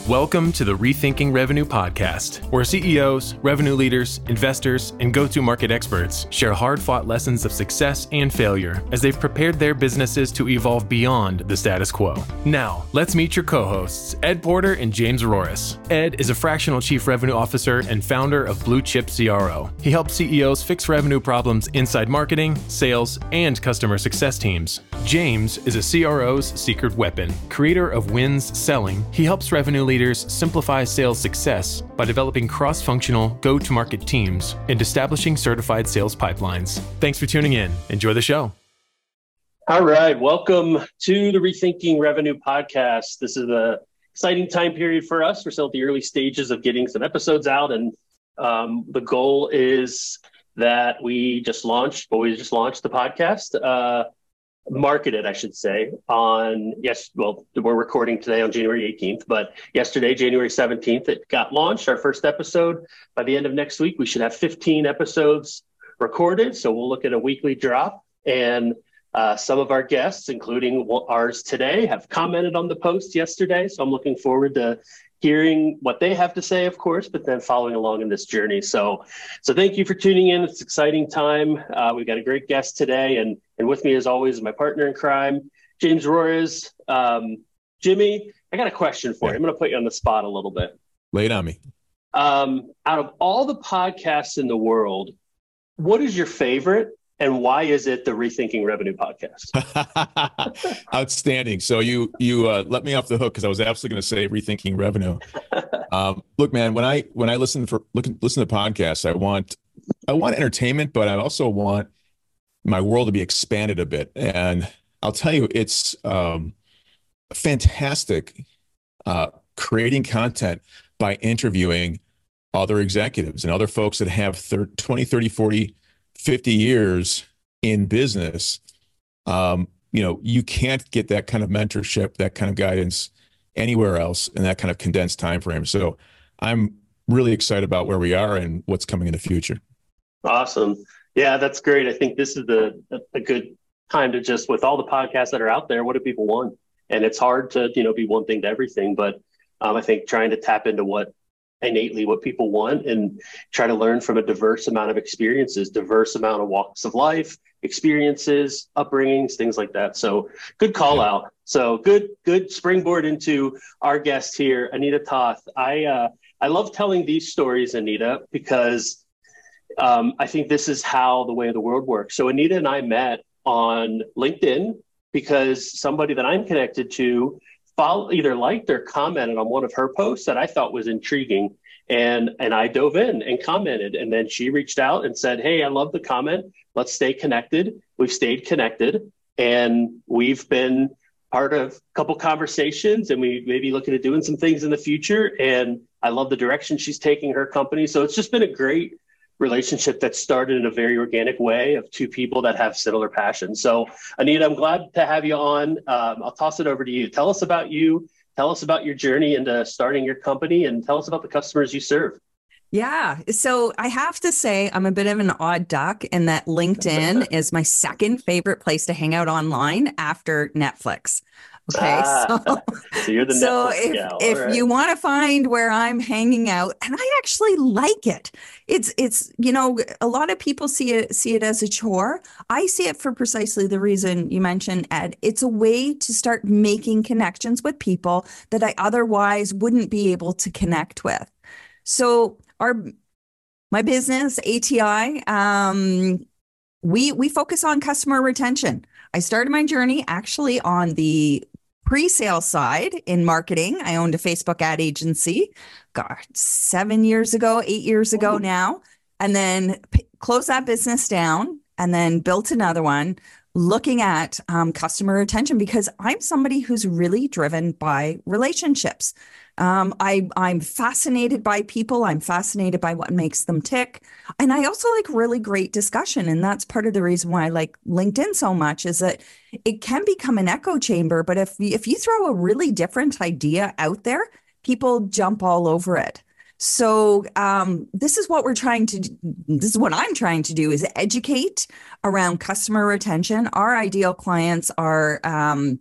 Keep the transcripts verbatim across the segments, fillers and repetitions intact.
Welcome to the Rethinking Revenue podcast, where C E Os, revenue leaders, investors, and go-to-market experts share hard-fought lessons of success and failure as they've prepared their businesses to evolve beyond the status quo. Now, let's meet your co-hosts, Ed Porter and James Roris. Ed is a fractional chief revenue officer and founder of Blue Chip C R O. He helps C E Os fix revenue problems inside marketing, sales, and customer success teams. James is a C R O's secret weapon. Creator of Wins Selling, he helps revenue leaders simplify sales success by developing cross-functional go-to-market teams and establishing certified sales pipelines. Thanks for tuning in. Enjoy the show. All right. Welcome to the Rethinking Revenue podcast. This is an exciting time period for us. We're still at the early stages of getting some episodes out, and um, the goal is that we just launched, well, we just launched the podcast, uh, marketed, I should say, on, yes, well, we're recording today on January eighteenth, but yesterday, January seventeenth, it got launched, our first episode. By the end of next week, we should have fifteen episodes recorded. So we'll look at a weekly drop, and uh, some of our guests, including ours today, have commented on the post yesterday. So I'm looking forward to hearing what they have to say, of course, but then following along in this journey. So, so thank you for tuning in. It's an exciting time. Uh, we've got a great guest today, and and with me, as always, is my partner in crime, James Roris. Um, Jimmy, I got a question for yeah. you. I'm going to put you on the spot a little bit. Lay it on me. Um, out of all the podcasts in the world, what is your favorite, and why is it the Rethinking Revenue podcast? Outstanding. So you you uh, let me off the hook because I was absolutely going to say Rethinking Revenue. Um, look, man, when I when I listen for look, listen to podcasts, I want I want entertainment, but I also want my world to be expanded a bit. And I'll tell you, it's um, fantastic uh, creating content by interviewing other executives and other folks that have thirty, twenty, thirty, forty, fifty years in business. Um, you know, you can't get that kind of mentorship, that kind of guidance anywhere else in that kind of condensed time frame. So I'm really excited about where we are and what's coming in the future. Awesome. Yeah, that's great. I think this is the a good time to just, with all the podcasts that are out there, what do people want? And it's hard to, you know, be one thing to everything, but um, I think trying to tap into what innately what people want and try to learn from a diverse amount of experiences, diverse amount of walks of life, experiences, upbringings, things like that. So good call yeah. out. So good, good springboard into our guest here, Anita Toth. I, uh, I love telling these stories, Anita, because um, I think this is how the way of the world works. So Anita and I met on LinkedIn because somebody that I'm connected to Follow, either liked or commented on one of her posts that I thought was intriguing. And, and I dove in and commented. And then she reached out and said, hey, I love the comment. Let's stay connected. We've stayed connected. And we've been part of a couple conversations, and we may be looking at doing some things in the future. And I love the direction she's taking her company. So it's just been a great relationship that started in a very organic way of two people that have similar passions. So Anita, I'm glad to have you on. Um, I'll toss it over to you. Tell us about you. Tell us about your journey into starting your company, and tell us about the customers you serve. Yeah. So I have to say I'm a bit of an odd duck in that LinkedIn is my second favorite place to hang out online after Netflix. Okay, ah, so, so you're the so Netflix if, gal. if right. you want to find where I'm hanging out, and I actually like it, it's it's you know a lot of people see it see it as a chore. I see it for precisely the reason you mentioned, Ed. It's a way to start making connections with people that I otherwise wouldn't be able to connect with. So our my business A T I, um, we we focus on customer retention. I started my journey actually on the pre-sale side in marketing. I owned a Facebook ad agency, God, seven years ago, eight years ago now, and then p- closed that business down and then built another one looking at um, customer retention because I'm somebody who's really driven by relationships. Um, I, I'm fascinated by people. I'm fascinated by what makes them tick. And I also like really great discussion. And that's part of the reason why I like LinkedIn so much is that it can become an echo chamber. But if, if you throw a really different idea out there, people jump all over it. So um, this is what we're trying to do. This is what I'm trying to do is educate around customer retention. Our ideal clients are um,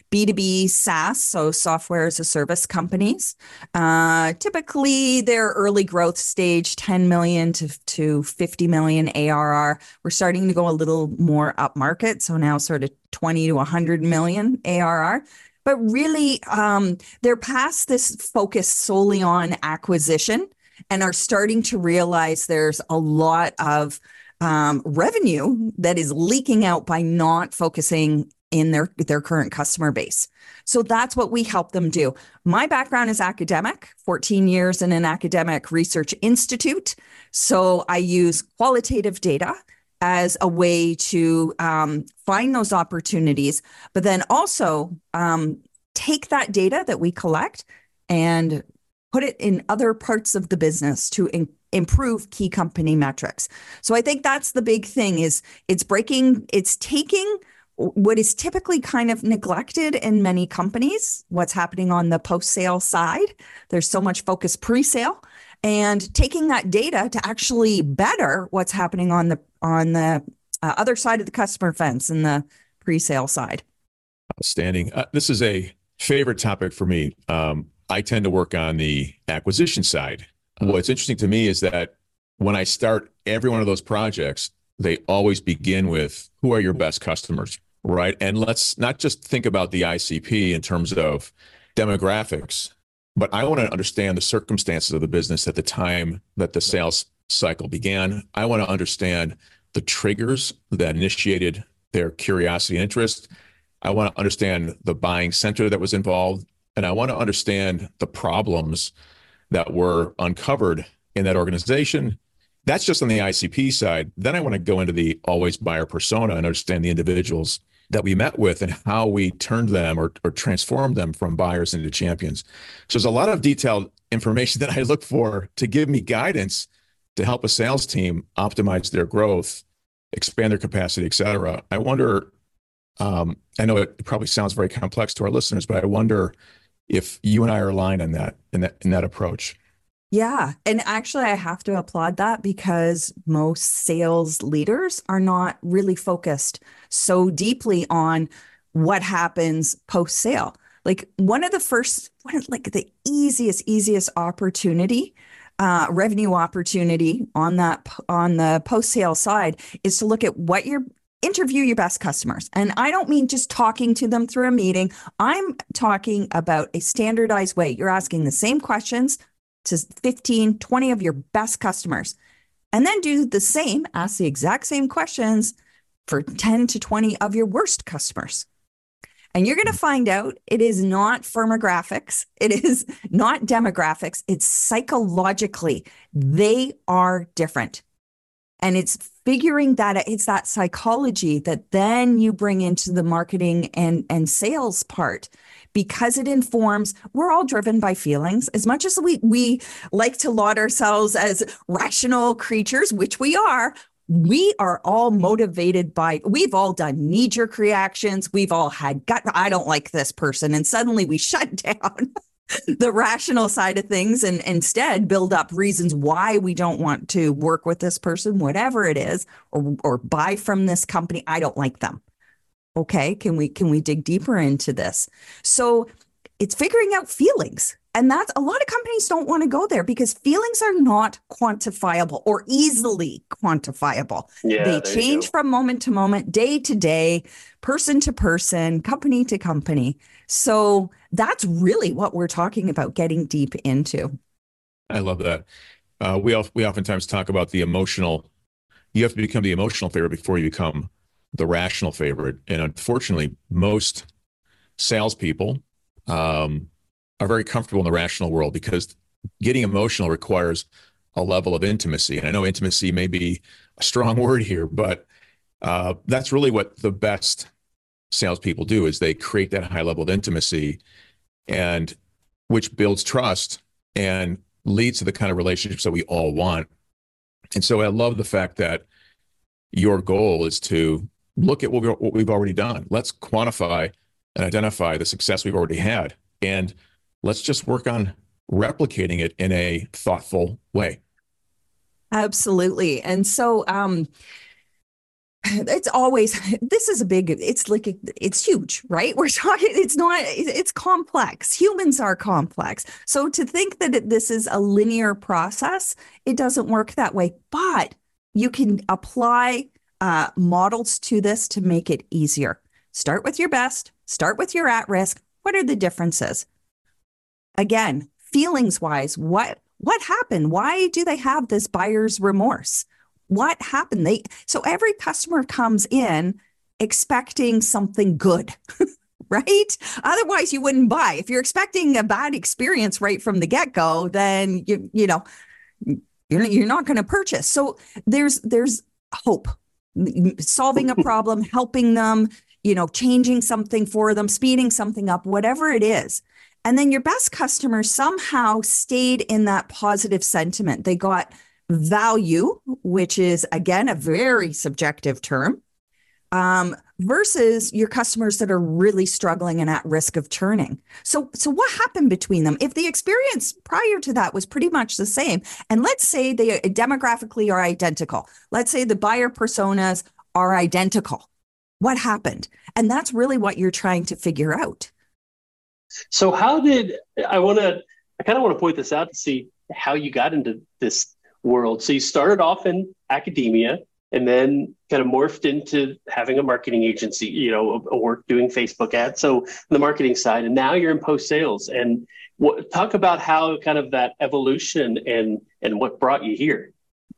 B two B SaaS, so software as a service companies. Uh, typically, their early growth stage, ten million to, to fifty million A R R. We're starting to go a little more upmarket, so now sort of twenty to one hundred million A R R. But really, um, they're past this focus solely on acquisition and are starting to realize there's a lot of um, revenue that is leaking out by not focusing in their, their current customer base. So that's what we help them do. My background is academic, fourteen years in an academic research institute. So I use qualitative data as a way to um, find those opportunities, but then also um, take that data that we collect and put it in other parts of the business to in- improve key company metrics. So I think that's the big thing is it's breaking, it's taking what is typically kind of neglected in many companies, what's happening on the post-sale side. There's so much focus pre-sale, and taking that data to actually better what's happening on the on the uh, other side of the customer fence and the pre-sale side. Outstanding. Uh, this is a favorite topic for me. Um, I tend to work on the acquisition side. What's interesting to me is that when I start every one of those projects, they always begin with who are your best customers, right? And let's not just think about the I C P in terms of demographics, but I want to understand the circumstances of the business at the time that the sales cycle began. I want to understand the triggers that initiated their curiosity and interest. I want to understand the buying center that was involved, and I want to understand the problems that were uncovered in that organization. That's just on the I C P side. Then I want to go into the always buyer persona and understand the individuals that we met with and how we turned them or, or transformed them from buyers into champions. So there's a lot of detailed information that I look for to give me guidance to help a sales team optimize their growth, expand their capacity, et cetera. I wonder, um, I know it probably sounds very complex to our listeners, but I wonder if you and I are aligned on that, in that, in that approach. Yeah. And actually, I have to applaud that because most sales leaders are not really focused so deeply on what happens post sale. Like one of the first, one of like the easiest, easiest opportunity, uh, revenue opportunity on that, on the post sale side is to look at what your interview your best customers. And I don't mean just talking to them through a meeting. I'm talking about a standardized way. You're asking the same questions to fifteen, twenty of your best customers, and then do the same, ask the exact same questions for ten to twenty of your worst customers. And you're going to find out it is not firmographics. It is not demographics. It's psychologically, they are different. And it's figuring that it's that psychology that then you bring into the marketing and, and sales part, because it informs, we're all driven by feelings. As much as we, we like to laud ourselves as rational creatures, which we are, we are all motivated by, we've all done knee-jerk reactions. We've all had gut, I don't like this person. And suddenly we shut down the rational side of things and instead build up reasons why we don't want to work with this person, whatever it is, or, or buy from this company. I don't like them. Okay, can we can we dig deeper into this? So it's figuring out feelings. And that's a lot of companies don't want to go there because feelings are not quantifiable or easily quantifiable. Yeah, they change from moment to moment, day to day, person to person, company to company. So that's really what we're talking about getting deep into. I love that. Uh, we, we oftentimes talk about the emotional, you have to become the emotional favorite before you become the rational favorite. And unfortunately, most salespeople um, are very comfortable in the rational world because getting emotional requires a level of intimacy. And I know intimacy may be a strong word here, but uh, that's really what the best salespeople do is they create that high level of intimacy, and which builds trust and leads to the kind of relationships that we all want. And so I love the fact that your goal is to look at what, we, what we've already done. Let's quantify and identify the success we've already had. And let's just work on replicating it in a thoughtful way. Absolutely. And so um, It's always, this is a big, it's like, it's huge, right? We're talking, it's not, it's complex. Humans are complex. So to think that it, this is a linear process, it doesn't work that way. But you can apply uh, models to this to make it easier. Start with your best, start with your at risk. What are the differences? Again, feelings wise, what, what happened? Why do they have this buyer's remorse? What happened? They so every customer comes in expecting something good, right? Otherwise, you wouldn't buy. If you're expecting a bad experience right from the get-go, then you you know you're you're not going to purchase. So there's there's hope, solving a problem, helping them, you know, changing something for them, speeding something up, whatever it is. And then your best customers somehow stayed in that positive sentiment. They got value, which is, again, a very subjective term, um, versus your customers that are really struggling and at risk of churning. So, so what happened between them? If the experience prior to that was pretty much the same, and let's say they demographically are identical, let's say the buyer personas are identical, what happened? And that's really what you're trying to figure out. So how did, I want to, I kind of want to point this out to see how you got into this world. So you started off in academia and then kind of morphed into having a marketing agency, you know, a, a work doing Facebook ads. So the marketing side, and now you're in post sales. And what, talk about how kind of that evolution and and what brought you here.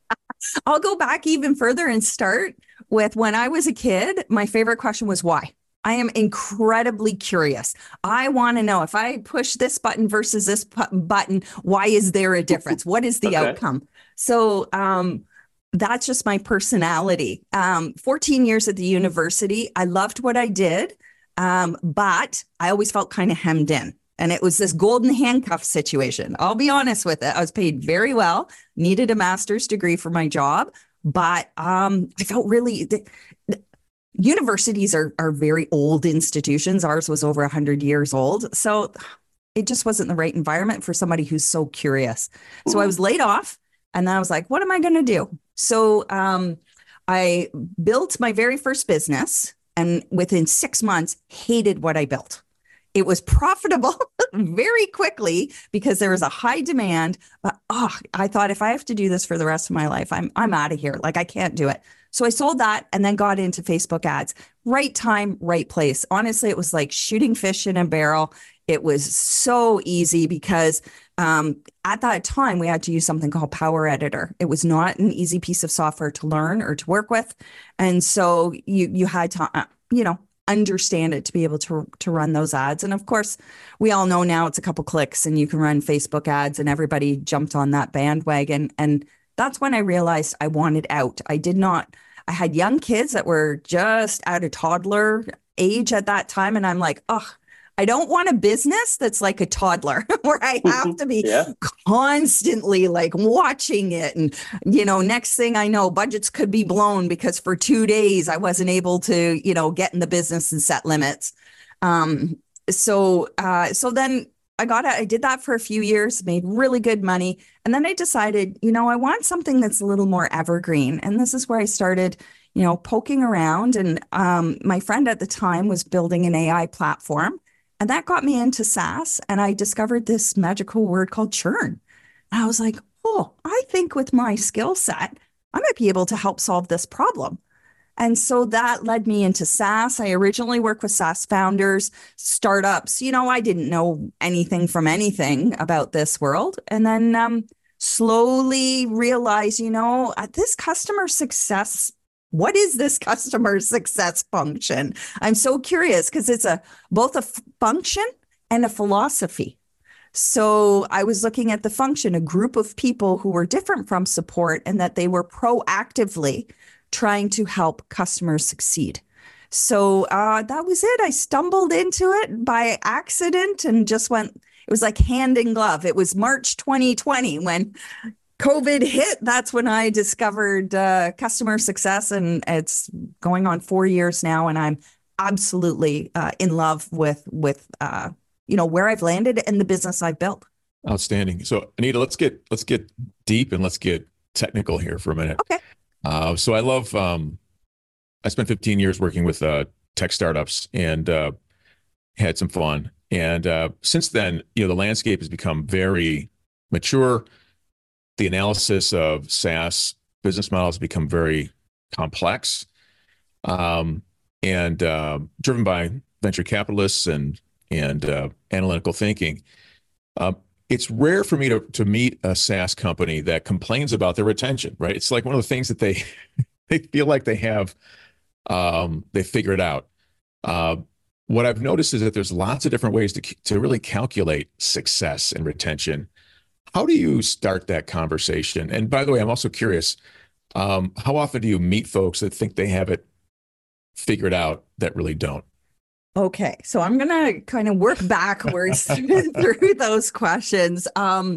I'll go back even further and start with when I was a kid. My favorite question was why. I am incredibly curious. I want to know if I push this button versus this button, why is there a difference? What is the okay. outcome? So um, that's just my personality. Um, fourteen years at the university, I loved what I did, um, but I always felt kind of hemmed in. And it was this golden handcuff situation. I'll be honest with it. I was paid very well, needed a master's degree for my job, but um, I felt really... Th- Universities are are very old institutions. Ours was over one hundred years old. So it just wasn't the right environment for somebody who's so curious. So I was laid off, and then I was like, what am I going to do? So um, I built my very first business, and within six months, hated what I built. It was profitable very quickly because there was a high demand. But oh, I thought if I have to do this for the rest of my life, I'm I'm out of here. Like I can't do it. So I sold that and then got into Facebook ads. Right time, right place. Honestly, it was like shooting fish in a barrel. It was so easy because um, at that time, we had to use something called Power Editor. It was not an easy piece of software to learn or to work with. And so you you had to, uh, you know, understand it to be able to, to run those ads. And of course, we all know now it's a couple clicks and you can run Facebook ads, and everybody jumped on that bandwagon. And that's when I realized I wanted out. I did not, I had young kids that were just out of toddler age at that time. And I'm like, oh, I don't want a business that's like a toddler where I have to be yeah. constantly like watching it. And, you know, next thing I know, budgets could be blown because for two days I wasn't able to, you know, get in the business and set limits. Um, so, uh, so then I got it. I did that for a few years, made really good money. And then I decided, you know, I want something that's a little more evergreen. And this is where I started, you know, poking around. And um, my friend at the time was building an A I platform. And that got me into SaaS. And I discovered this magical word called churn. And I was like, oh, I think with my skill set, I might be able to help solve this problem. And so that led me into SaaS. I originally worked with SaaS founders, startups. You know, I didn't know anything from anything about this world. And then um, slowly realized, you know, uh, this customer success, what is this customer success function? I'm so curious because it's a both a f- function and a philosophy. So I was looking at the function, a group of people who were different from support and that they were proactively trying to help customers succeed. So uh, that was it. I stumbled into it by accident and just went, it was like hand in glove. It was March twenty twenty when COVID hit. That's when I discovered uh, customer success, and it's going on four years now. And I'm absolutely uh, in love with, with uh, you know, where I've landed and the business I've built. Outstanding. So Anita, let's get, let's get deep and let's get technical here for a minute. Okay. Uh, so I love, um, I spent fifteen years working with uh, tech startups and uh, had some fun. And uh, since then, you know, the landscape has become very mature. The analysis of SaaS business models has become very complex, um, and uh, driven by venture capitalists and and uh, analytical thinking. Uh, it's rare for me to to meet a SaaS company that complains about their retention. Right? It's like one of the things that they they feel like they have um, they figured out. Uh, what I've noticed is that there's lots of different ways to to really calculate success and retention. How do you start that conversation? And by the way, I'm also curious, um, how often do you meet folks that think they have it figured out that really don't? Okay, so I'm going to kind of work backwards through those questions. Um,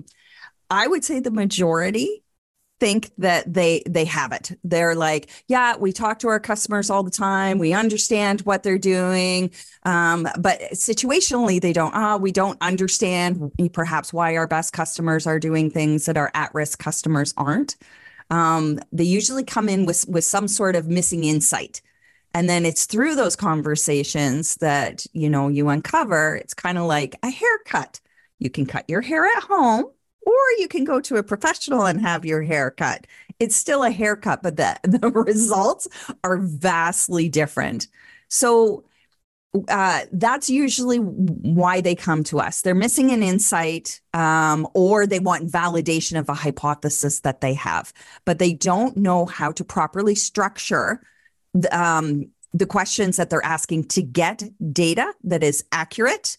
I would say the majority think that they they have it. They're like, yeah, we talk to our customers all the time. We understand what they're doing. Um, but situationally, they don't, ah, we don't understand perhaps why our best customers are doing things that our at-risk customers aren't. Um, they usually come in with, with some sort of missing insight. And then it's through those conversations that, you know, you uncover, it's kind of like a haircut. You can cut your hair at home, or you can go to a professional and have your hair cut. It's still a haircut, but the, the results are vastly different. So uh, that's usually why they come to us. They're missing an insight, um, or they want validation of a hypothesis that they have, but they don't know how to properly structure the, um, the questions that they're asking to get data that is accurate,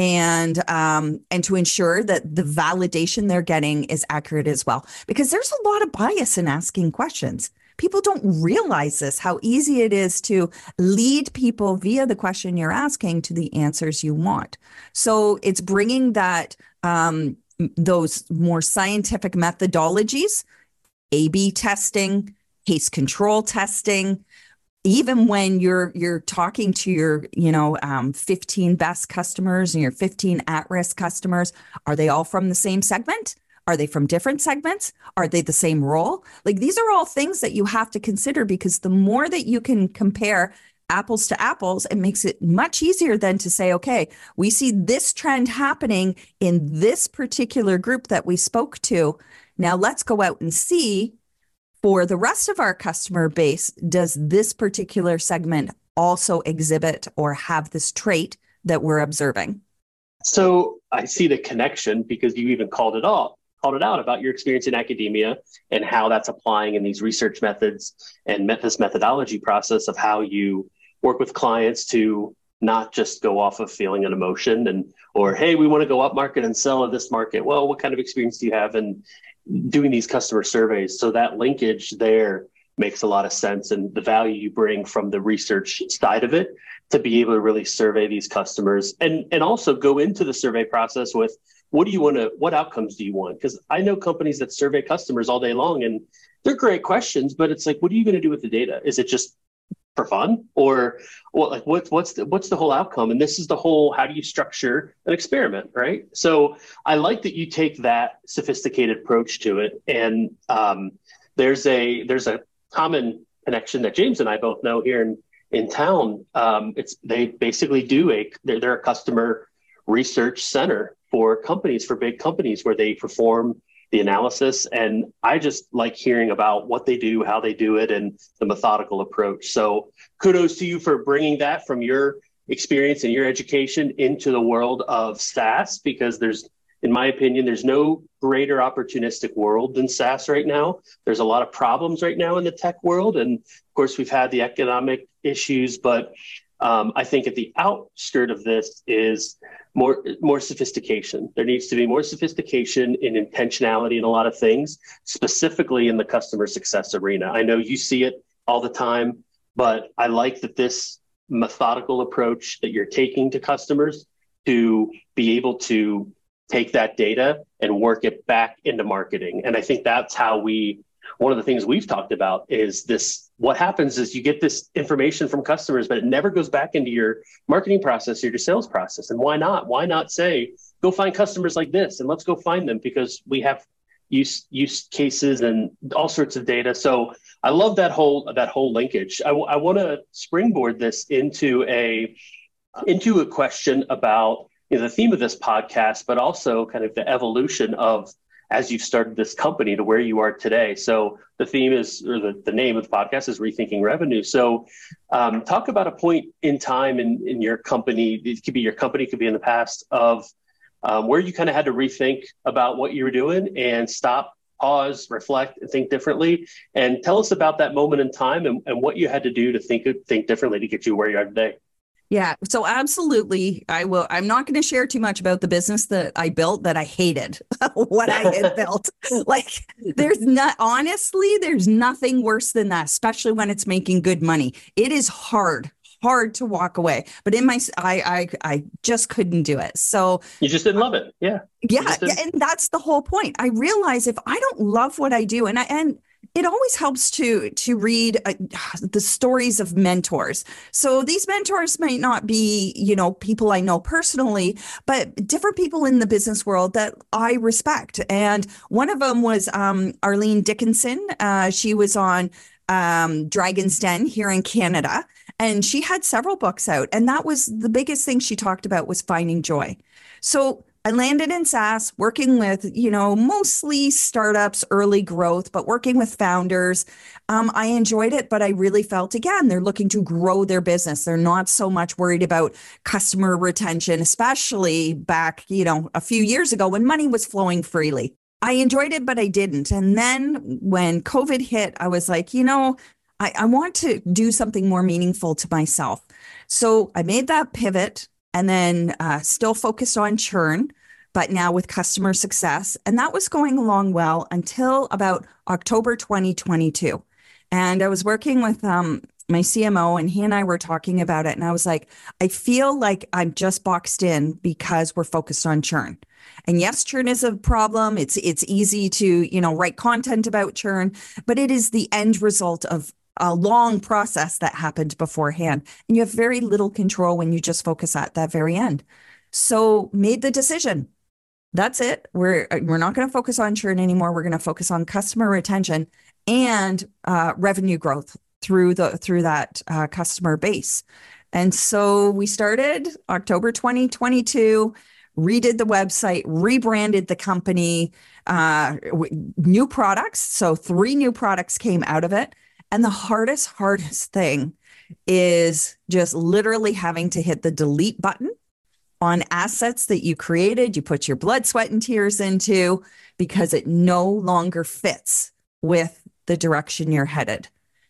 and um, and to ensure that the validation they're getting is accurate as well. Because there's a lot of bias in asking questions. People don't realize this, how easy it is to lead people via the question you're asking to the answers you want. So it's bringing that um, those more scientific methodologies, A B testing, case control testing. Even when you're you're talking to your, you know, um, fifteen best customers and your fifteen at-risk customers, are they all from the same segment? Are they from different segments? Are they the same role? Like, these are all things that you have to consider, because the more that you can compare apples to apples, it makes it much easier than to say, okay, we see this trend happening in this particular group that we spoke to. Now let's go out and see, for the rest of our customer base, does this particular segment also exhibit or have this trait that we're observing? So I see the connection, because you even called it out, called it out about your experience in academia and how that's applying in these research methods and this methodology process of how you work with clients to not just go off of feeling an emotion and, or, hey, we want to go up market and sell at this market. Well, what kind of experience do you have in doing these customer surveys? So that linkage there makes a lot of sense, and the value you bring from the research side of it to be able to really survey these customers, and and also go into the survey process with, what do you want to, what outcomes do you want? Because I know companies that survey customers all day long, and they're great questions, but it's like, what are you going to do with the data? Is it just for fun, or what? Like, what's what's the what's the whole outcome? And this is the whole, how do you structure an experiment, right? So I like that you take that sophisticated approach to it. And um, there's a there's a common connection that James and I both know here in in town. Um, it's they basically do a they're, they're a customer research center for companies, for big companies, where they perform the analysis. And I just like hearing about what they do, how they do it, and the methodical approach. So kudos to you for bringing that from your experience and your education into the world of SaaS, because there's, in my opinion, there's no greater opportunistic world than SaaS right now. There's a lot of problems right now in the tech world. And of course, we've had the economic issues, but um, I think at the outskirt of this is more more sophistication. There needs to be more sophistication in intentionality in a lot of things, specifically in the customer success arena. I know you see it all the time, but I like that this methodical approach that you're taking to customers to be able to take that data and work it back into marketing. And I think that's how we, one of the things we've talked about is this, what happens is you get this information from customers, but it never goes back into your marketing process or your sales process. And why not? Why not say, go find customers like this and let's go find them, because we have use use cases and all sorts of data. So I love that whole that whole linkage. I, w- I want to springboard this into a into a question about, you know, the theme of this podcast, but also kind of the evolution of as you started this company to where you are today. So the theme is, or the, the name of the podcast is Rethinking Revenue. So um, talk about a point in time in, in your company. It could be your company, it could be in the past, of um, where you kind of had to rethink about what you were doing and stop, pause, reflect, and think differently. And tell us about that moment in time and, and what you had to do to think think differently to get you where you are today. Yeah, so absolutely. I will. I'm not going to share too much about the business that I built that I hated what I had built. Like there's not, honestly, there's nothing worse than that, especially when it's making good money. It is hard, hard to walk away. But in my, I, I, I just couldn't do it. So you just didn't love it. Yeah. Yeah. yeah and that's the whole point. I realize if I don't love what I do, and I, and it always helps to to read uh, the stories of mentors. So these mentors might not be, you know, people I know personally, but different people in the business world that I respect. And one of them was um, Arlene Dickinson. Uh, she was on um, Dragon's Den here in Canada, and she had several books out. And that was the biggest thing she talked about was finding joy. So I landed in SaaS, working with, you know, mostly startups, early growth, but working with founders. Um, I enjoyed it, but I really felt, again, they're looking to grow their business. They're not so much worried about customer retention, especially back, you know, a few years ago when money was flowing freely. I enjoyed it, but I didn't. And then when COVID hit, I was like, you know, I, I want to do something more meaningful to myself. So I made that pivot. And then uh, still focused on churn, but now with customer success. And that was going along well until about October twenty twenty-two. And I was working with um, my C M O, and he and I were talking about it. And I was like, I feel like I'm just boxed in because we're focused on churn. And yes, churn is a problem. It's it's easy to, you know, write content about churn, but it is the end result of a long process that happened beforehand. And you have very little control when you just focus at that very end. So made the decision. That's it. We're, we're not going to focus on churn anymore. We're going to focus on customer retention and uh, revenue growth through the, through that uh, customer base. And so we started October twenty twenty-two, redid the website, rebranded the company, uh, w- new products. So three new products came out of it. And the hardest, hardest thing is just literally having to hit the delete button on assets that you created, you put your blood, sweat, and tears into, because it no longer fits with the direction you're headed.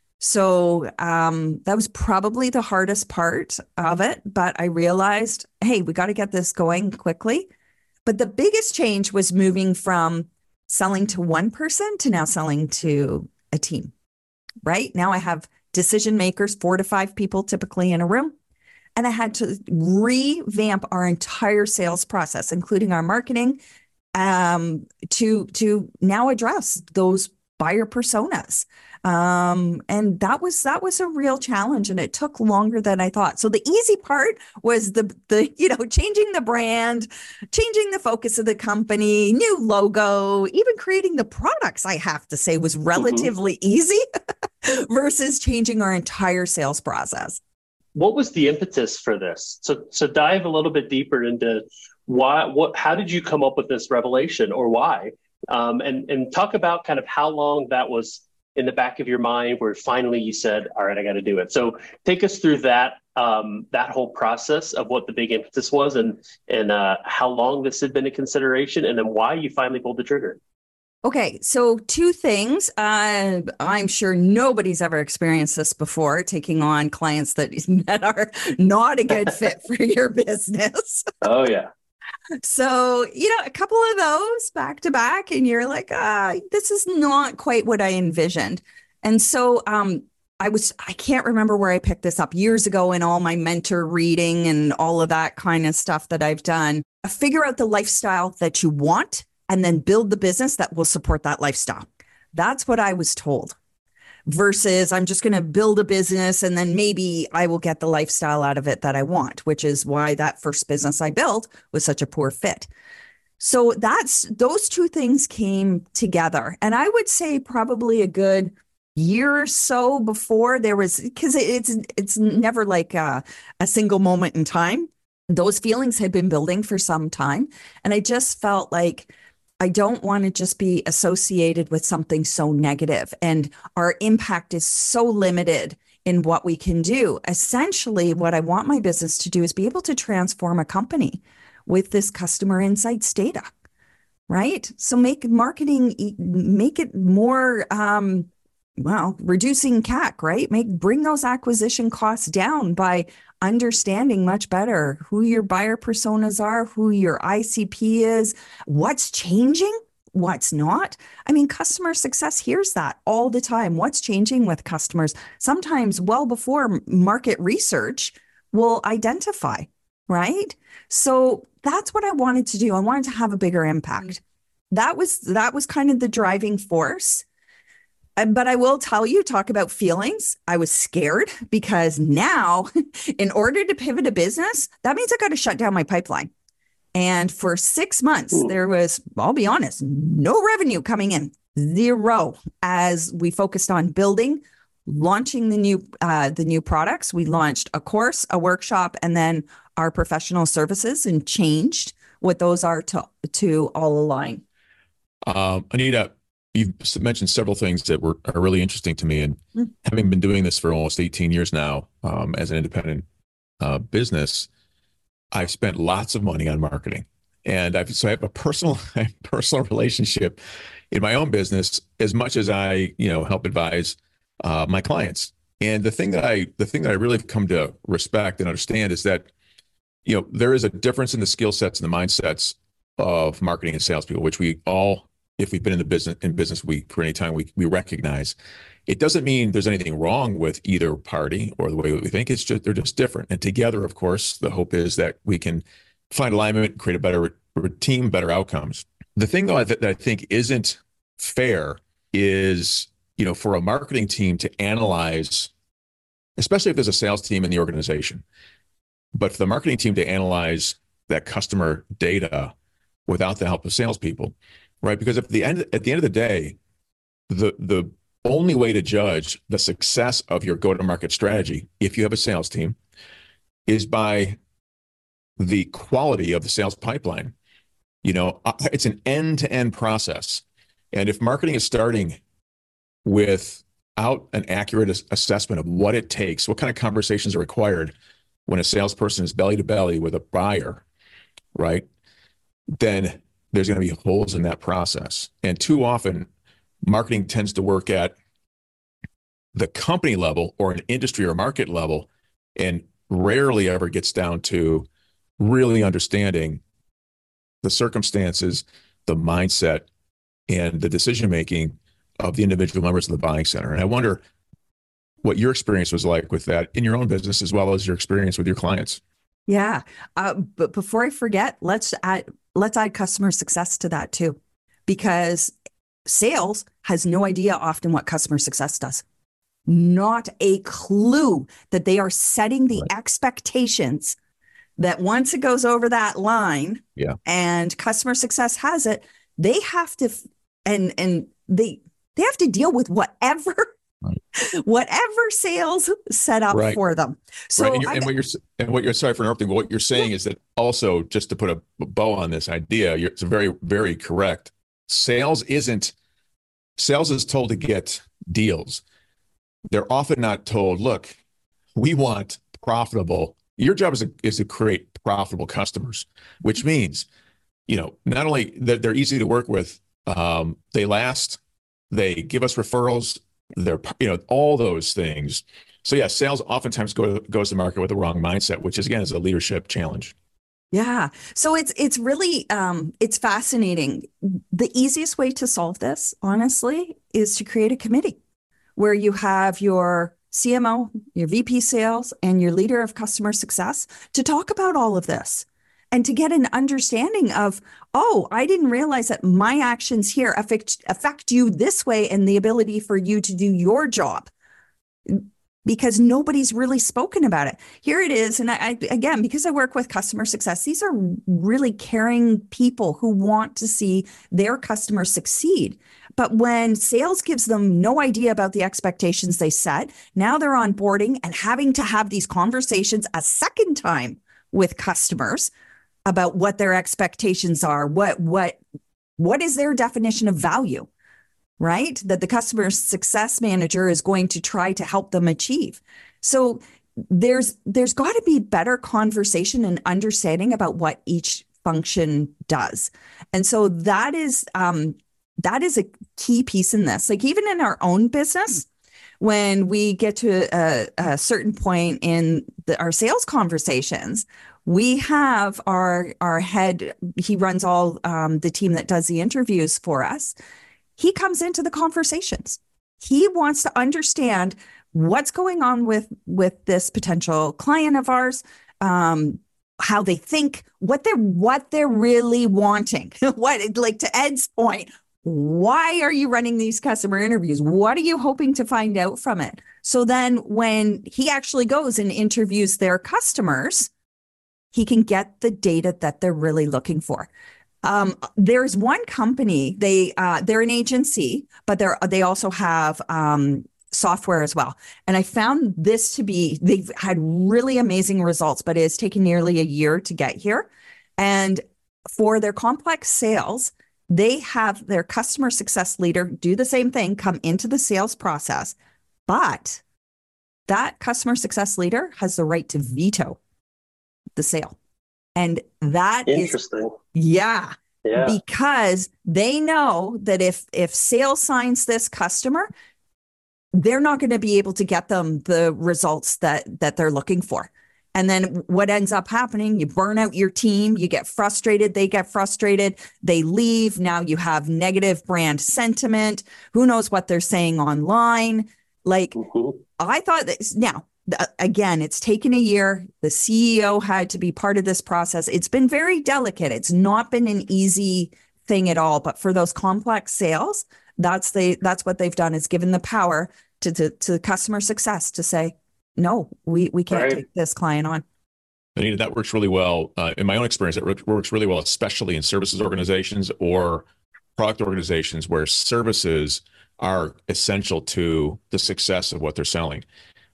So um, that was probably the hardest part of it. But I realized, hey, we got to get this going quickly. But the biggest change was moving from selling to one person to now selling to a team. Right now I have decision makers, four to five people typically in a room. And I had to revamp our entire sales process, including our marketing, um, to, to now address those buyer personas. Um, and that was, that was a real challenge, and it took longer than I thought. So the easy part was the, the, you know, changing the brand, changing the focus of the company, new logo, even creating the products, I have to say, was relatively mm-hmm. easy versus changing our entire sales process. What was the impetus for this? So, so dive a little bit deeper into why, what, how did you come up with this revelation, or why? Um, and, and talk about kind of how long that was in the back of your mind where finally you said, all right, I got to do it. So take us through that, um, that whole process of what the big impetus was, and, and uh, how long this had been a consideration, and then why you finally pulled the trigger. Okay, so two things. Uh, I'm sure nobody's ever experienced this before, taking on clients that, that are not a good fit for your business. Oh, yeah. So, you know, a couple of those back to back, and you're like, ah, this is not quite what I envisioned. And so um, I was, I can't remember where I picked this up years ago in all my mentor reading and all of that kind of stuff that I've done. Figure out the lifestyle that you want, and then build the business that will support that lifestyle. That's what I was told. Versus I'm just going to build a business and then maybe I will get the lifestyle out of it that I want, which is why that first business I built was such a poor fit. So that's those two things came together. And I would say probably a good year or so before there was, because it's it's never like a, a single moment in time. Those feelings had been building for some time. And I just felt like I don't want to just be associated with something so negative, and our impact is so limited in what we can do. Essentially, what I want my business to do is be able to transform a company with this customer insights data, right? So make marketing, make it more, um, well, reducing C A C, right? Make, bring those acquisition costs down by understanding much better who your buyer personas are, who your I C P is, what's changing, what's not. I mean, customer success hears that all the time. What's changing with customers? Sometimes well before market research will identify, right? So that's what I wanted to do. I wanted to have a bigger impact. That was that was kind of the driving force. But I will tell you, talk about feelings. I was scared because now, in order to pivot a business, that means I got to shut down my pipeline. And for six months, Ooh. there was, I'll be honest, no revenue coming in, zero, as we focused on building, launching the new uh, the new products. We launched a course, a workshop, and then our professional services, and changed what those are to to all align. Um, Anita, you've mentioned several things that were are really interesting to me, and mm. having been doing this for almost eighteen years now, um, as an independent uh, business, I've spent lots of money on marketing, and I've so I have a personal personal relationship in my own business as much as I you know help advise uh, my clients. And the thing that I the thing that I really come to respect and understand is that you know there is a difference in the skill sets and the mindsets of marketing and salespeople, which we all, if we've been in the business in business week for any time, we we recognize. It doesn't mean there's anything wrong with either party or the way we think. It's just they're just different. And together, of course, the hope is that we can find alignment, create a better team, better outcomes. The thing, though, that I think isn't fair is, you know, for a marketing team to analyze, especially if there's a sales team in the organization, but for the marketing team to analyze that customer data without the help of salespeople, right? Because at the end, at the end of the day, the the only way to judge the success of your go-to-market strategy, if you have a sales team, is by the quality of the sales pipeline. You know, it's an end-to-end process. And if marketing is starting without an accurate assessment of what it takes, what kind of conversations are required when a salesperson is belly to belly with a buyer, right? Then there's going to be holes in that process. And too often, marketing tends to work at the company level or an industry or market level, and rarely ever gets down to really understanding the circumstances, the mindset, and the decision-making of the individual members of the buying center. And I wonder what your experience was like with that in your own business, as well as your experience with your clients. Yeah. Uh, but before I forget, let's add, let's add customer success to that too, because sales has no idea often what customer success does. Not a clue that they are setting the right expectations that once it goes over that line, yeah, and customer success has it, they have to, and and they they have to deal with whatever right. whatever sales set up right. for them. So right. and, and what you're and what you're sorry for interrupting, but what you're saying yeah. is that also, just to put a bow on this idea, you're, it's very very correct. Sales isn't sales is told to get deals. They're often not told, look, we want profitable. Your job is to, is to create profitable customers, which means, you know, not only that they're easy to work with, um, they last, they give us referrals, they're, you know, all those things. So yeah, sales oftentimes go, goes to market with the wrong mindset, which is, again, is a leadership challenge. Yeah. So it's, it's really, um, it's fascinating. The easiest way to solve this, honestly, is to create a committee where you have your C M O, your V P sales, and your leader of customer success to talk about all of this and to get an understanding of, oh, I didn't realize that my actions here affect, affect you this way, and the ability for you to do your job. because nobody's really spoken about it. Here it is. And I, I, again, because I work with customer success, these are really caring people who want to see their customers succeed. But when sales gives them no idea about the expectations they set, now they're onboarding and having to have these conversations a second time with customers about what their expectations are, what, what, what is their definition of value, right? That the customer success manager is going to try to help them achieve. So there's there's got to be better conversation and understanding about what each function does. And so that is um, that is a key piece in this. Like even in our own business, when we get to a, a certain point in the, our sales conversations, we have our our head, he runs all um, the team that does the interviews for us. He comes into the conversations. He wants to understand what's going on with, with this potential client of ours, um, how they think, what they're what they're really wanting. What, like to Ed's point, why are you running these customer interviews? What are you hoping to find out from it? So then when he actually goes and interviews their customers, he can get the data that they're really looking for. Um, there's one company, they, uh, they're an agency, but they're, they also have, um, software as well. And I found this to be, they've had really amazing results, but it has taken nearly a year to get here. And for their complex sales, they have their customer success leader do the same thing, come into the sales process, but that customer success leader has the right to veto the sale. And that Interesting. is, yeah, yeah, because they know that if, if sales signs this customer, they're not going to be able to get them the results that, that they're looking for. And then what ends up happening, you burn out your team, you get frustrated, they get frustrated, they leave. Now you have negative brand sentiment. Who knows what they're saying online? Like, mm-hmm. I thought that now, again, it's taken a year. The C E O had to be part of this process. It's been very delicate. It's not been an easy thing at all. But for those complex sales, that's the that's what they've done, is given the power to to, to customer success to say, no, we, we can't right. take this client on. Anita, that works really well. Uh, in my own experience, it works really well, especially in services organizations or product organizations where services are essential to the success of what they're selling.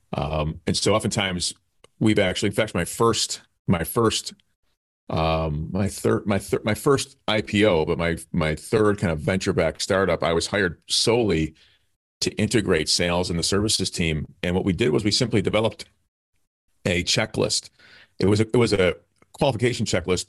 Um, and so oftentimes we've actually, in fact, my first, my first, um, my third, my third, my first I P O, but my, my third kind of venture-backed startup, I was hired solely to integrate sales and the services team. And what we did was we simply developed a checklist. It was a, it was a qualification checklist.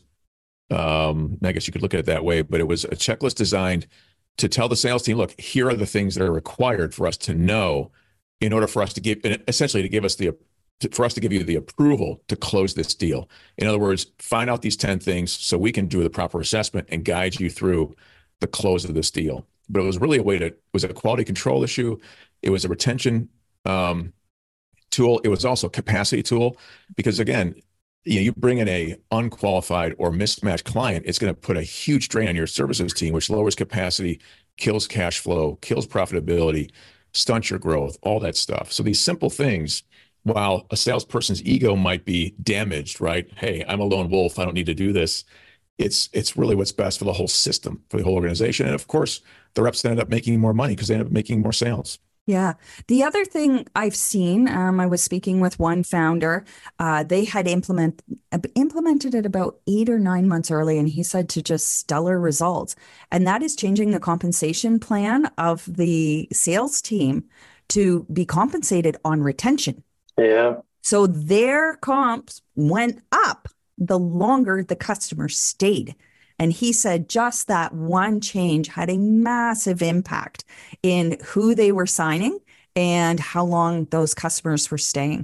Um, I guess you could look at it that way, but it was a checklist designed to tell the sales team, look, here are the things that are required for us to know in order for us to give, essentially to give us the, for us to give you the approval to close this deal. In other words, find out these ten things so we can do the proper assessment and guide you through the close of this deal. But it was really a way to, it was a quality control issue. It was a retention um, tool. It was also a capacity tool, because again, you know, you bring in a unqualified or mismatched client, it's going to put a huge drain on your services team, which lowers capacity, kills cash flow, kills profitability, stunts your growth, all that stuff. So these simple things, while a salesperson's ego might be damaged, right? Hey, I'm a lone wolf, I don't need to do this. It's it's really what's best for the whole system, for the whole organization. And of course, the reps ended up making more money because they ended up making more sales. Yeah. The other thing I've seen, um, I was speaking with one founder, uh, they had implement, implemented it about eight or nine months early, and he said to just stellar results. And that is changing the compensation plan of the sales team to be compensated on retention. Yeah. So their comps went up the longer the customer stayed. And he said just that one change had a massive impact in who they were signing and how long those customers were staying.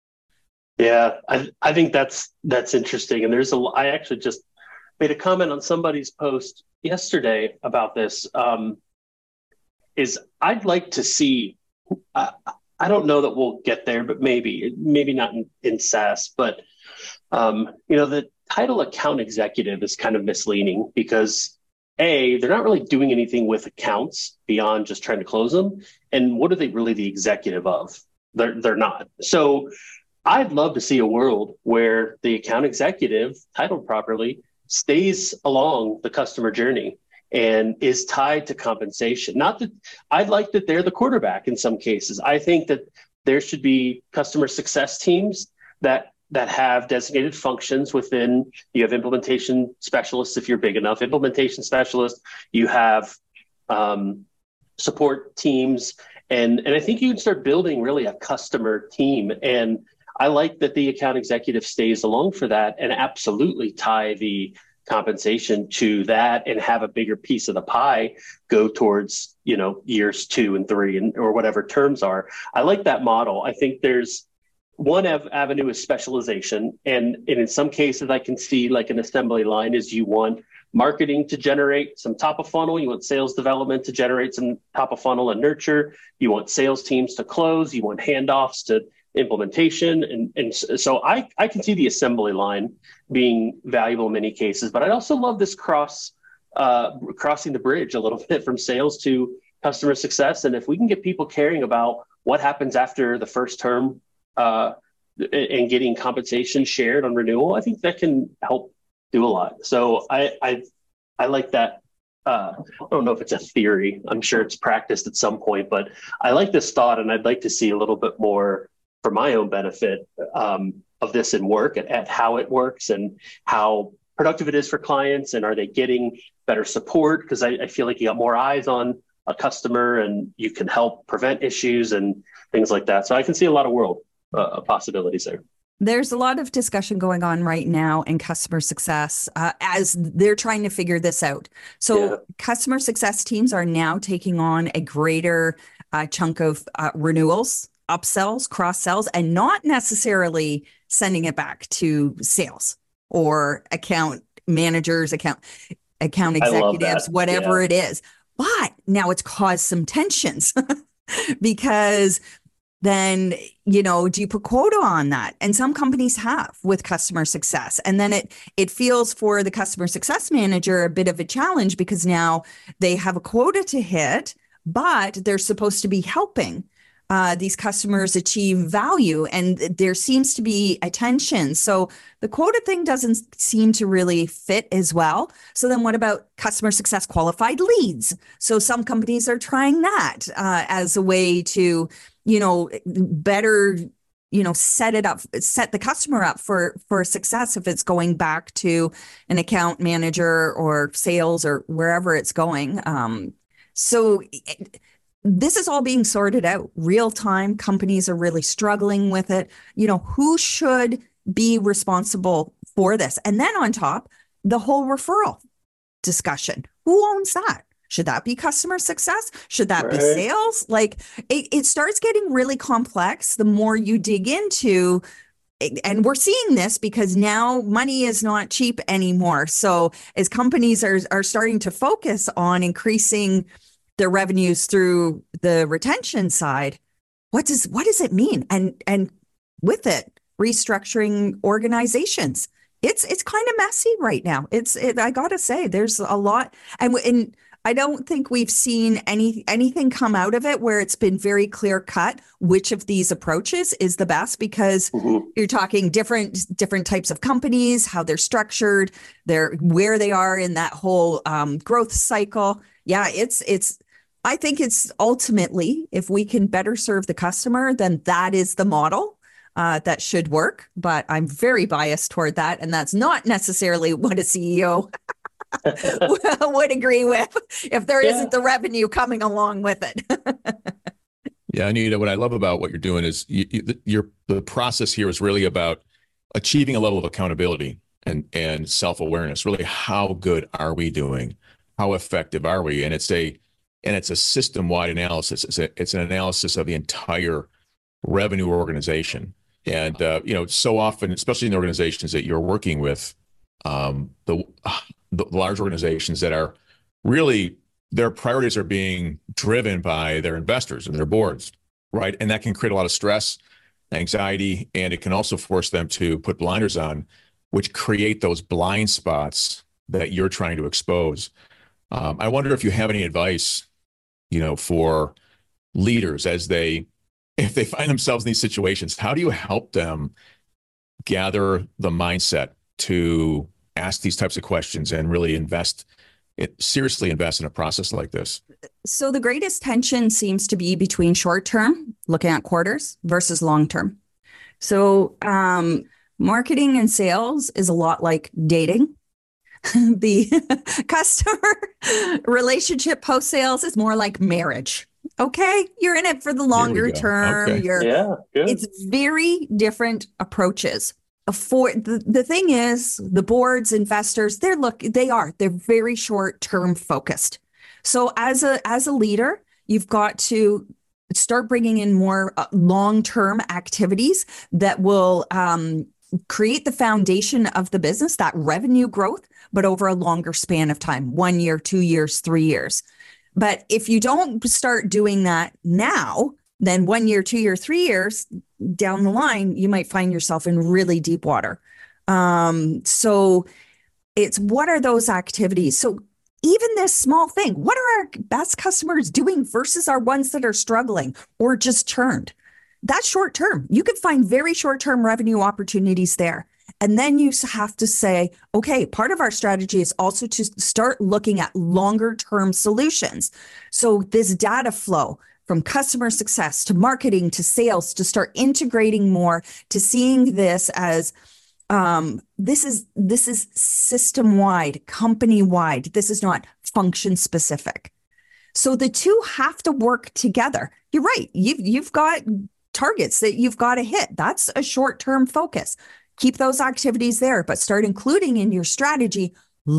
Yeah, I, I think that's that's interesting. And there's a, I actually just made a comment on somebody's post yesterday about this. Um, is I'd like to see, I, I don't know that we'll get there, but maybe, maybe not in, in SaaS, but um, you know, the title account executive is kind of misleading because A, they're not really doing anything with accounts beyond just trying to close them. And what are they really the executive of? they're they're not. So I'd love to see a world where the account executive, titled properly, stays along the customer journey and is tied to compensation. Not that I'd like that they're the quarterback in some cases. I think that there should be customer success teams that that have designated functions within. You have implementation specialists if you're big enough, implementation specialists, you have um, support teams, and, and I think you can start building really a customer team. And I like that the account executive stays along for that and absolutely tie the compensation to that and have a bigger piece of the pie go towards, you know, years two and three and or whatever terms are. I like that model. I think there's one av- avenue is specialization. And, and in some cases I can see like an assembly line is you want marketing to generate some top of funnel. You want sales development to generate some top of funnel and nurture. You want sales teams to close. You want handoffs to implementation. And, and so I, I can see the assembly line being valuable in many cases, but I also love this cross, uh, crossing the bridge a little bit from sales to customer success. And if we can get people caring about what happens after the first term uh, and getting compensation shared on renewal, I think that can help do a lot. So I, I, I like that. Uh, I don't know if it's a theory. I'm sure it's practiced at some point, but I like this thought, and I'd like to see a little bit more for my own benefit um, of this in work at, at how it works and how productive it is for clients. And are they getting better support? Because I, I feel like you got more eyes on a customer and you can help prevent issues and things like that. So I can see a lot of world uh, possibilities there. There's a lot of discussion going on right now in customer success uh, as they're trying to figure this out. So yeah. Customer success teams are now taking on a greater uh, chunk of uh, renewals, upsells, cross sells, and not necessarily sending it back to sales or account managers, account account executives, whatever yeah. it is. But now it's caused some tensions because then, you know, do you put quota on that? And some companies have with customer success. And then it it feels for the customer success manager a bit of a challenge because now they have a quota to hit, but they're supposed to be helping uh, these customers achieve value. And there seems to be a tension. So the quota thing doesn't seem to really fit as well. So then what about customer success qualified leads? So some companies are trying that uh, as a way to, you know, better, you know, set it up, set the customer up for, for success if it's going back to an account manager or sales or wherever it's going. Um, so it, this is all being sorted out real time. Companies are really struggling with it. You know, who should be responsible for this? And then on top, the whole referral discussion. Who owns that? Should that be customer success? Should that right. be sales? Like it, it starts getting really complex the more you dig into. And we're seeing this because now money is not cheap anymore. So as companies are, are starting to focus on increasing their revenues through the retention side, what does what does it mean? And and with it, restructuring organizations. It's it's kind of messy right now. It's it, I gotta say, there's a lot, and and I don't think we've seen any anything come out of it where it's been very clear cut which of these approaches is the best, because mm-hmm. you're talking different different types of companies, how they're structured, they're where they are in that whole um, growth cycle. Yeah, it's it's. I think it's ultimately, if we can better serve the customer, then that is the model uh, that should work. But I'm very biased toward that, and that's not necessarily what a C E O would agree with if there yeah. isn't the revenue coming along with it. Yeah, Anita, what I love about what you're doing is you, you, your the process here is really about achieving a level of accountability and and self-awareness. Really, how good are we doing? How effective are we? And it's a and it's a system-wide analysis. It's a, it's an analysis of the entire revenue organization. And uh, you know, so often, especially in the organizations that you're working with, um, the the large organizations that are really, their priorities are being driven by their investors and their boards, right? And that can create a lot of stress, anxiety, and it can also force them to put blinders on, which create those blind spots that you're trying to expose. Um, I wonder if you have any advice, you know, for leaders as they if they find themselves in these situations, how do you help them gather the mindset to ask these types of questions and really invest it seriously invest in a process like this? So the greatest tension seems to be between short term, looking at quarters, versus long term. So um, marketing and sales is a lot like dating. The customer relationship post sales is more like marriage. Okay, you're in it for the longer term. Okay. You're, yeah, good. It's very different approaches. For the, the thing is, the boards, investors, they're look, they are, they're very short term focused. So as a as a leader, you've got to start bringing in more uh, long term activities that will um, create the foundation of the business, that revenue growth, but over a longer span of time, one year, two years, three years. But if you don't start doing that now, then one year, two year, three years down the line, you might find yourself in really deep water. Um, so it's what are those activities? So even this small thing, what are our best customers doing versus our ones that are struggling or just churned? That's short term. You can find very short term revenue opportunities there. And then you have to say, okay, part of our strategy is also to start looking at longer term solutions. So this data flow from customer success to marketing to sales, to start integrating more, to seeing this as um, this is this is system wide, company wide. This is not function specific. So the two have to work together. You're right. You've you've got targets that you've got to hit. That's a short term focus. Keep those activities there, but start including in your strategy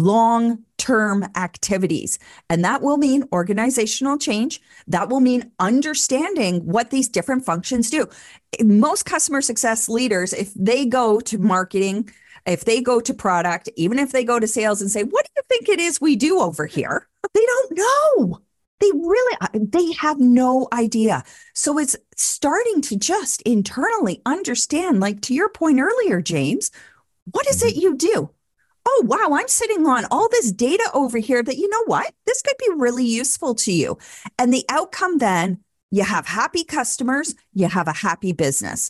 long-term activities. And that will mean organizational change. That will mean understanding what these different functions do. Most customer success leaders, if they go to marketing, if they go to product, even if they go to sales and say, what do you think it is we do over here? They don't know. They really, they have no idea. So it's starting to just internally understand, like to your point earlier, James, what is it you do? Oh, wow, I'm sitting on all this data over here that, you know what, this could be really useful to you. And the outcome then, you have happy customers, you have a happy business.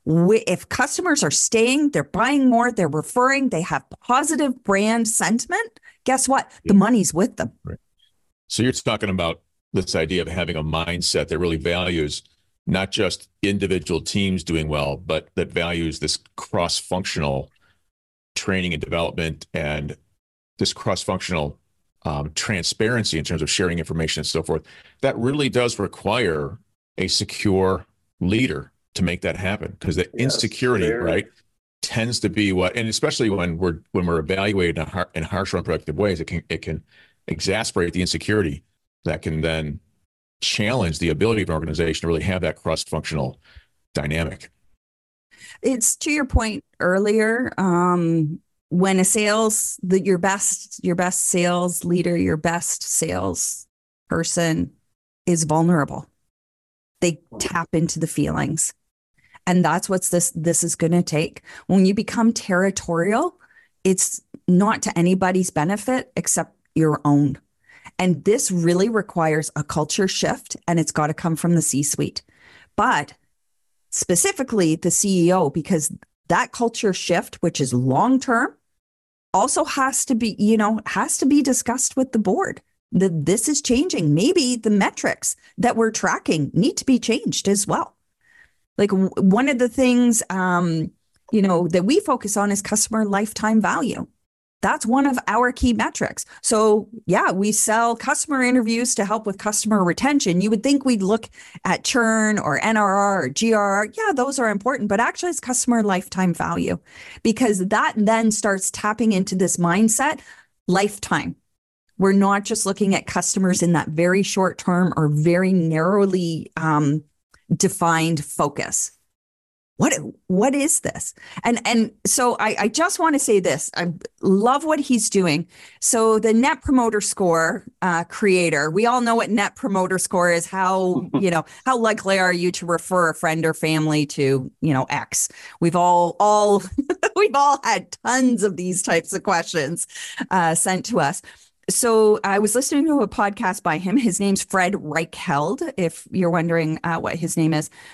If customers are staying, they're buying more, they're referring, they have positive brand sentiment, guess what? The money's with them. Right. So you're talking about this idea of having a mindset that really values not just individual teams doing well, but that values this cross-functional training and development and this cross-functional um, transparency in terms of sharing information and so forth. That really does require a secure leader to make that happen, because the yes, insecurity, very. right, tends to be what, and especially when we're when we're evaluated in, har- in harsh or unproductive ways, it can it can exasperate the insecurity that can then challenge the ability of an organization to really have that cross-functional dynamic. It's to your point earlier, um, when a sales, the, your best, your best sales leader, your best sales person is vulnerable. They tap into the feelings. And that's what's this, this is going to take. When you become territorial, it's not to anybody's benefit except your own. And this really requires a culture shift, and it's got to come from the C-suite. But specifically the C E O, because that culture shift, which is long-term, also has to be, you know, has to be discussed with the board. That this is changing. Maybe the metrics that we're tracking need to be changed as well. Like w- one of the things, um, you know, that we focus on is customer lifetime value. That's one of our key metrics. So yeah, we sell customer interviews to help with customer retention. You would think we'd look at churn or N R R or G R R. Yeah, those are important, but actually it's customer lifetime value, because that then starts tapping into this mindset, lifetime. We're not just looking at customers in that very short term or very narrowly um, defined focus. What what is this? And and so I, I just want to say this. I love what he's doing. So the Net Promoter Score uh, creator, we all know what Net Promoter Score is. How you know how likely are you to refer a friend or family to you know X? We've all all we've all had tons of these types of questions uh, sent to us. So I was listening to a podcast by him. His name's Fred Reichheld, if you're wondering uh, what his name is.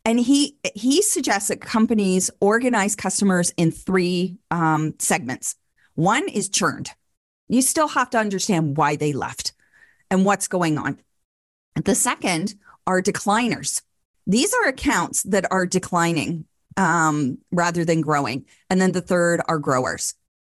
And he he suggests that companies organize customers in three um, segments. One is churned. You still have to understand why they left and what's going on. The second are decliners. These are accounts that are declining um, rather than growing. And then the third are growers.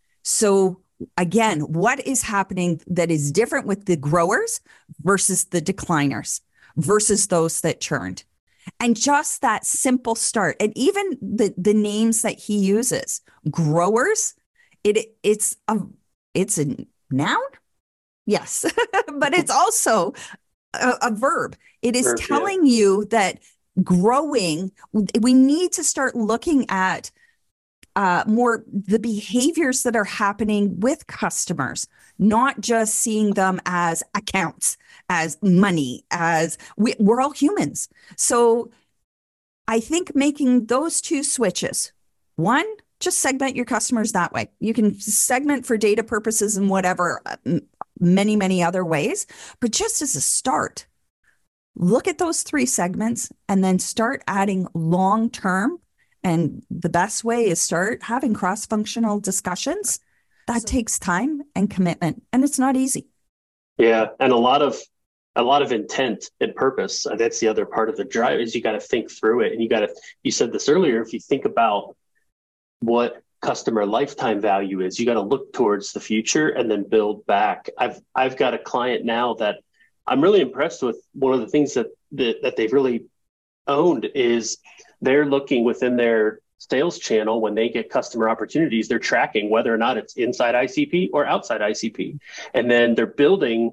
So again, what is happening that is different with the growers versus the decliners versus those that churned? And just that simple start, and even the, the names that he uses, growers, it it's a it's a noun, yes, but it's also a, a verb. It is verb, telling yeah. you that growing, we need to start looking at uh, more the behaviors that are happening with customers, not just seeing them as accounts, as money, as we, we're all humans. So I think making those two switches, one, just segment your customers that way. You can segment for data purposes and whatever, many, many other ways. But just as a start, look at those three segments and then start adding long-term. And the best way is start having cross-functional discussions. That so, takes time and commitment, and it's not easy. Yeah, and a lot of a lot of intent and purpose. That's the other part of the drive is you got to think through it, and you got to. You said this earlier. If you think about what customer lifetime value is, you got to look towards the future and then build back. I've I've got a client now that I'm really impressed with. One of the things that that, that they've really owned is they're looking within their sales channel when they get customer opportunities, they're tracking whether or not it's inside I C P or outside I C P. And then they're building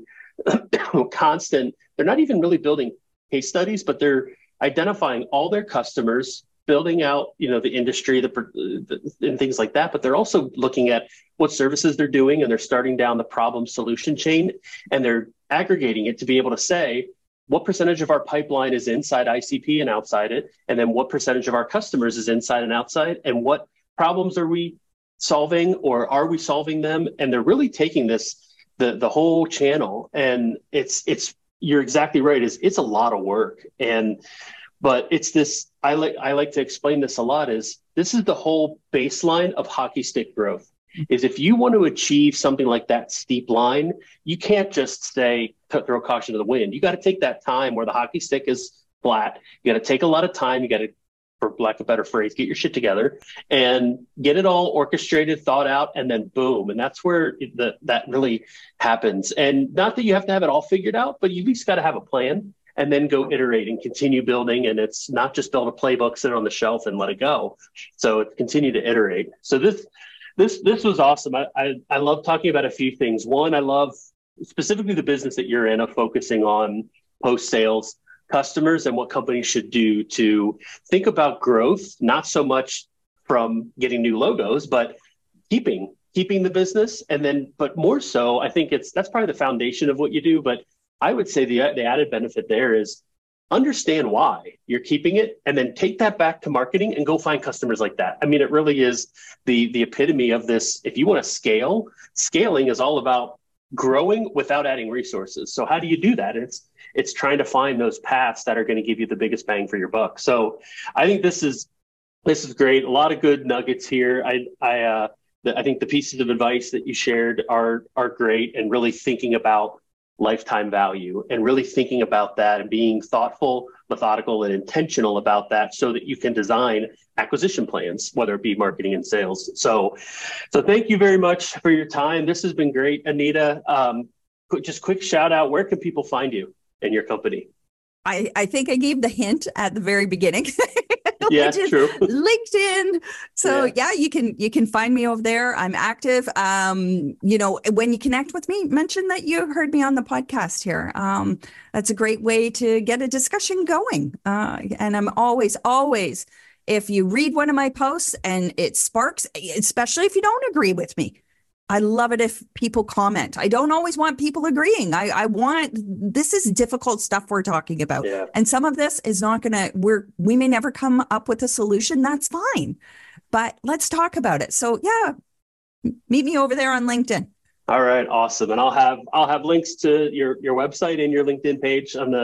constant, they're not even really building case studies, but they're identifying all their customers, building out, you know, the industry, the, the and things like that. But they're also looking at what services they're doing, and they're starting down the problem solution chain, and they're aggregating it to be able to say, what percentage of our pipeline is inside I C P and outside it? And then what percentage of our customers is inside and outside? And what problems are we solving, or are we solving them? And they're really taking this, the, the whole channel. And it's, it's, you're exactly right. It's, it's a lot of work. And, but it's this, I like, I like to explain this a lot, is this is the whole baseline of hockey stick growth. Is if you want to achieve something like that steep line, you can't just say, throw caution to the wind. You got to take that time where the hockey stick is flat. You got to take a lot of time. You got to, for lack of a better phrase, get your shit together and get it all orchestrated, thought out, and then boom. And that's where the, that really happens. And not that you have to have it all figured out, but you at least got to have a plan and then go iterate and continue building. And it's not just build a playbook, sit it on the shelf and let it go. So it's continue to iterate. So this, This this was awesome. I, I I love talking about a few things. One, I love specifically the business that you're in of focusing on post-sales customers and what companies should do to think about growth, not so much from getting new logos, but keeping keeping the business. And then, but more so, I think it's that's probably the foundation of what you do. But I would say the the added benefit there is understand why you're keeping it, and then take that back to marketing and go find customers like that. I mean, it really is the the epitome of this. If you want to scale, scaling is all about growing without adding resources. So how do you do that? It's it's trying to find those paths that are going to give you the biggest bang for your buck. So I think this is this is great. A lot of good nuggets here. I I uh, the, I think the pieces of advice that you shared are are great, and really thinking about lifetime value and really thinking about that and being thoughtful, methodical, and intentional about that so that you can design acquisition plans, whether it be marketing and sales. So, so thank you very much for your time. This has been great, Anita. Um, just quick shout out, where can people find you and your company? I, I think I gave the hint at the very beginning. Yeah, true. LinkedIn. So yeah. yeah, you can you can find me over there. I'm active. Um, you know, when you connect with me, mention that you heard me on the podcast here. Um, that's a great way to get a discussion going. Uh, and I'm always, always, if you read one of my posts and it sparks, especially if you don't agree with me, I love it if people comment. I don't always want people agreeing. I, I want, this is difficult stuff we're talking about. Yeah. And some of this is not going to, we're, we may never come up with a solution. That's fine. But let's talk about it. So yeah, meet me over there on LinkedIn. All right. Awesome. And I'll have, I'll have links to your, your website and your LinkedIn page on the,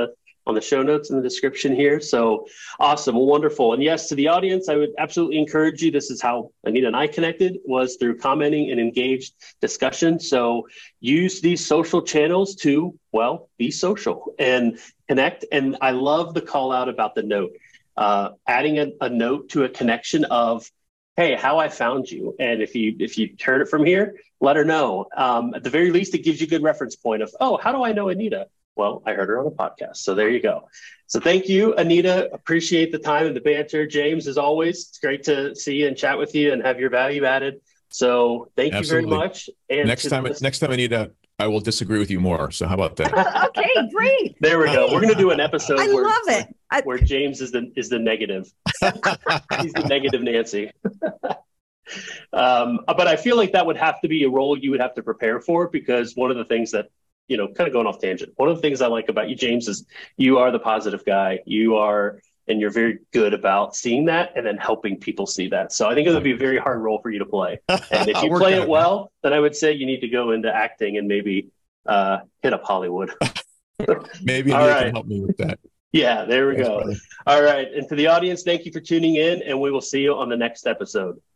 on the show notes in the description here. So awesome. Well, wonderful. And yes, to the audience, I would absolutely encourage you. This is how Anita and I connected, was through commenting and engaged discussion. So use these social channels to, well, be social and connect. And I love the call out about the note, uh, adding a, a note to a connection of, hey, how I found you. And if you if you heard it from here, let her know. Um, at the very least, it gives you a good reference point of, oh, how do I know Anita? Well, I heard her on a podcast. So there you go. So thank you, Anita. Appreciate the time and the banter. James, as always, it's great to see you and chat with you and have your value added. So thank Absolutely. you very much. And next time, listen- next time, Anita, I will disagree with you more. So how about that? Okay, great. There we go. We're going to do an episode I where, love it. I, where James is the is the negative. He's the negative Nancy. um, but I feel like that would have to be a role you would have to prepare for, because one of the things that, you know, kind of going off tangent, one of the things I like about you, James, is you are the positive guy. You are, and you're very good about seeing that and then helping people see that. So I think it would be a very hard role for you to play. And if you play it well, then I would say you need to go into acting and maybe uh, hit up Hollywood. Maybe All Anita right. can help me with that. Yeah, there we Thanks, go. brother. All right. And to the audience, thank you for tuning in, and we will see you on the next episode.